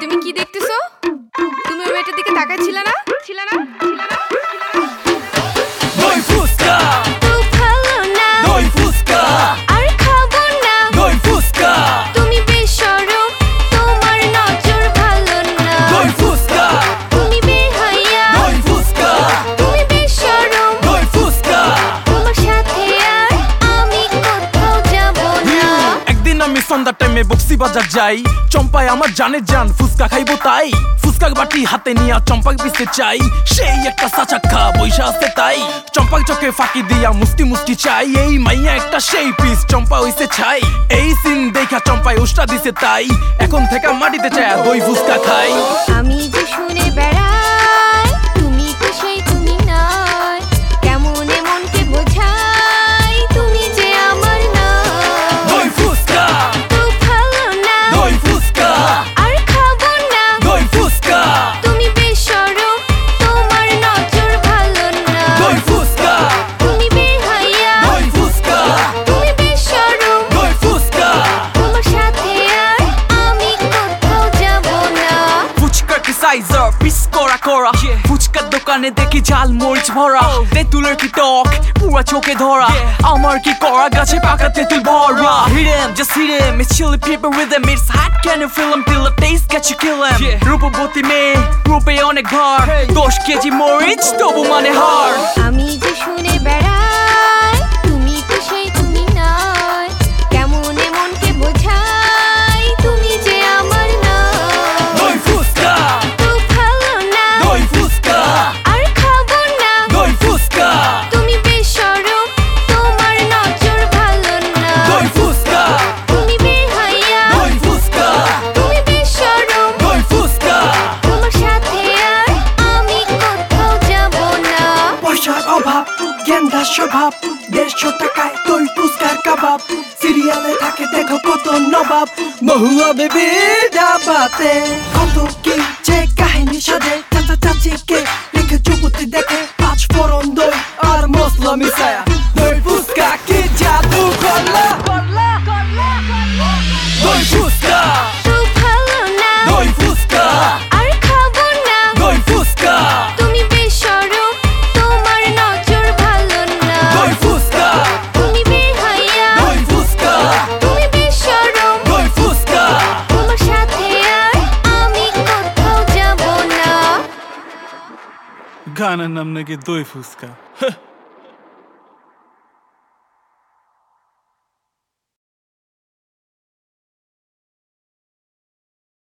তুমি কি দেখতেছো? তুমি ওই মেয়েটার দিকে তাকাচ্ছিলে না? দই ফুসকা তো ভালো না দই ফুসকা আর খাবো না দই ফুসকা তুমি বেশরম তোমার নজর ভালো না দই ফুসকা তুমি বেহায়া দই ফুসকা তুমি বেশরম দই ফুসকা তোমার সাথে আর আমি কোথাও যাব না একদিন আমি সন্ধ্যার টাইমে বক্সি বাজার যাই চম্পায় আমার জানে জান ফুসকা খাইবো তাই ফুসকার বাটি হাতে নিয়া চম্পাক পিছতে চাই সেই একটা সাচাক্কা বৈশা আছে তাই চম্পাক চোখে ফাঁকি দিয়া মুষ্টি মুষ্টি চাই এই মাইয়া একটা সেই পিস চম্পা হইছে ছাই এই সিন দেখা চম্পায় উষ্টা দিছে তাই এখন থেকে মাটিতে চায় দই ফুসকা খাই আমি যে শুনে বেড়াই তুমি তো সেই তুমি নয় কেমনে মনকে বোঝাই তুমি যে আমার না দই ফুসকা তো ভালো না দই ফুসকা আর খাবো না দই ফুসকা তুমি বেশরম তোমার নজর ভালো না দই ফুসকা তুমি বেহায়া দই ফুসকা তুমি বেশরম দই ফুসকা তোমার সাথে আর আমি কোথাও যাব না ফুচকা কি সাইজার পিস করা করা ফুচকার দোকানে দেখি ঝাল মরিচ ভরা তেঁতুলের কি টক পুরা চোখে ধরা আমার কি করা গাছে পাকা তেঁতুল ভরা হিরেম just hit him it's chili pepper rhythm it's hot can you feel him till the taste get you kill him রূপবতী মেয়ে রূপে অনেক ভার 10 কেজি মরিচ তবু মানে হার আমি যে শুনে বেড়াই তুমি তো সেই তুমি নয় কেমনে মনকে বোঝাই তুমি যে আমার না দই ফুসকা তো ভালো না দই ফুসকা আর খাবো না দই ফুসকা তুমি বেশরম তোমার নজর ভালো না দই ফুসকা তুমি বেহায়া দই ফুসকা তুমি বেশরম দই ফুসকা তোমার সাথে আর আমি কোথাও যাব না পয়সার অভাব গেন্দা স্বভাব 150 টাকায় দই ফুসকার কাবাব সিরিয়ালে থাকে দেখো কত নবাব মহুয়া বেবির ডাবাতে কত কি যে কাহিনী সাজে চাচা চাচিকে রেখে যুবতী দেখে 5 ফোড়ন দই আর মশলা মিশায়া দই ফুসকা কি জাদু করলা দই ফুসকা তো ভালো না দই ফুসকা আর খাবো না দই ফুসকা তুমি বেশরম তোমার নজর ভালো না দই ফুসকা তুমি বেহায়া দই ফুসকা তুমি বেশরম দই ফুসকা তোমার সাথে আর আমি কোথাও যাব না গানের নাম নাকি দই ফুসকা